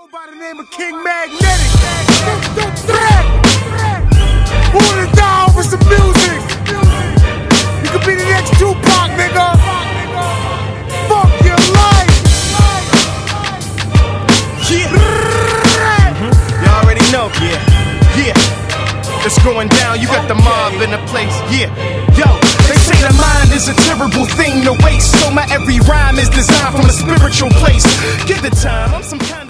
Go by the name of King Magnetic. The threat. Who wanna die over some music? You could be the next Tupac, nigga. Fuck your life. Yeah. You already know. Yeah. It's going down. You got the mob in the place. Yeah. Yo. They say the mind is a terrible thing to waste. So my every rhyme is designed from a spiritual place. Give the time. I'm some kind of